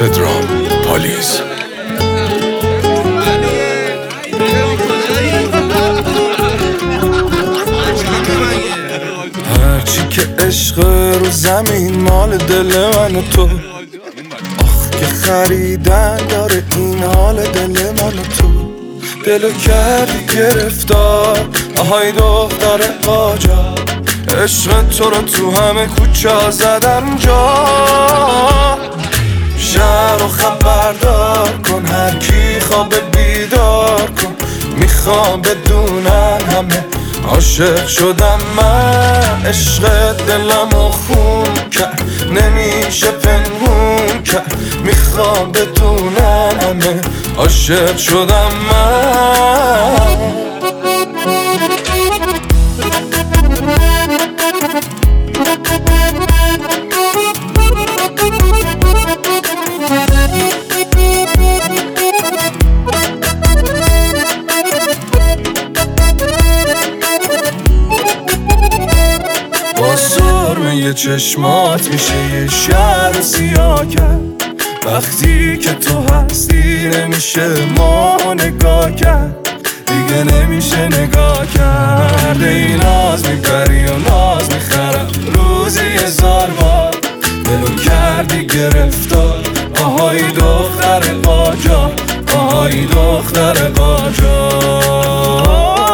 پدرام پالیز. هرچی که عشق رو زمین مال دل من و تو، آخ که خریدن داره این حال دل من و تو. دلو کردی گرفتار، آهای دختر قاجار، عشق تو رو تو همه کوچه زدم جا. شهر رو خبردار کن، هر کی خواب بیدار کن، میخوام بدونن همه عاشق شدم من. عشق دلمو خون کرد، نمیشه پنهون کرد، میخوام بدونن همه عاشق شدم من. یه چشمات میشه یه شهر سیاه کرد، وقتی که تو هستی نمیشه ما نگاه کرد، دیگه نمیشه نگاه کرد. ای ناز میبری و ناز میخرم روزی 1000 بار، دلو کردی گرفتار، آهای دختر قاجار، آهای دختر قاجار.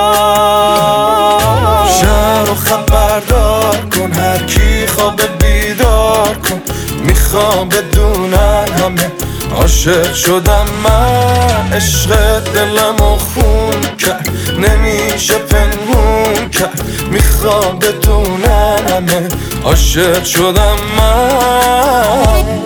شهر رو خبردار کن، هر کی خواب بیدار کن، میخوام بدونن همه عاشق شدم من. عشق دلمو خون کرد، نمیشه پنهون کرد، میخوام بدونن همه عاشق شدم من.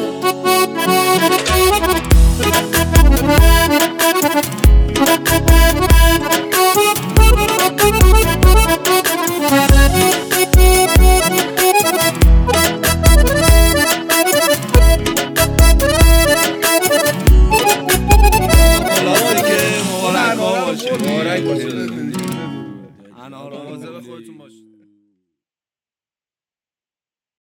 مبارک باشه.